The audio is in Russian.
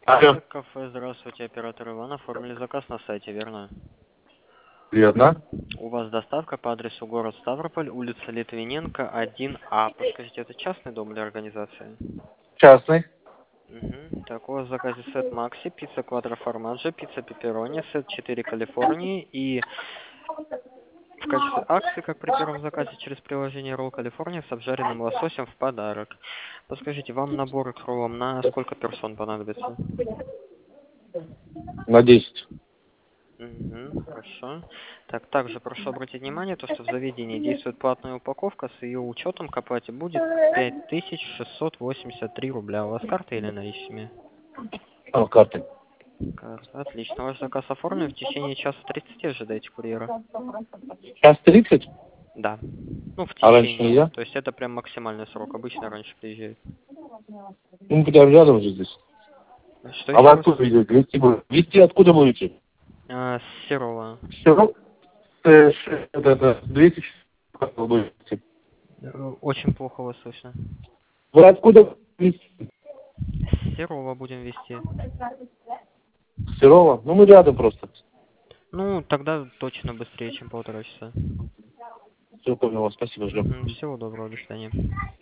Алло, Кафе, здравствуйте, оператор Иван. Оформили заказ на сайте, верно? верно. У вас доставка по адресу город Ставрополь, улица Литвиненко, 1А. Подскажите, это частный дом или организация? Частный. Угу. Так, у вас в заказе сет Макси, пицца квадроформаджо, пицца пепперони, сет 4 Калифорнии и в качестве акции, как при первом заказе через приложение Roll California с обжаренным лососем в подарок. Подскажите, вам набор к роллам на сколько персон понадобится? На 10. Угу, хорошо. Так, также прошу обратить внимание, то, что в заведении действует платная упаковка, с ее учетом к оплате будет 5683 рубля. У вас карта или наличными? Карты. Карта, отлично. Ваш заказ оформлен, в течение часа 30 ожидайте курьера. Час 30? Да. Ну, в А раньше течение. нельзя? То есть это прям максимальный срок. Обычно раньше приезжает. Ну, прям рядом же здесь. Что А вы еще раз? откуда везете? Везти откуда будете? С Серова. Все. Это 200 как вы будете? Очень плохо вас слышно. Вы откуда везти? С Серова будем вести. Серова? Ну, мы рядом просто. Ну, тогда точно быстрее, чем полтора часа. Все, понял вас. Спасибо, ждем. Всего доброго, до свидания.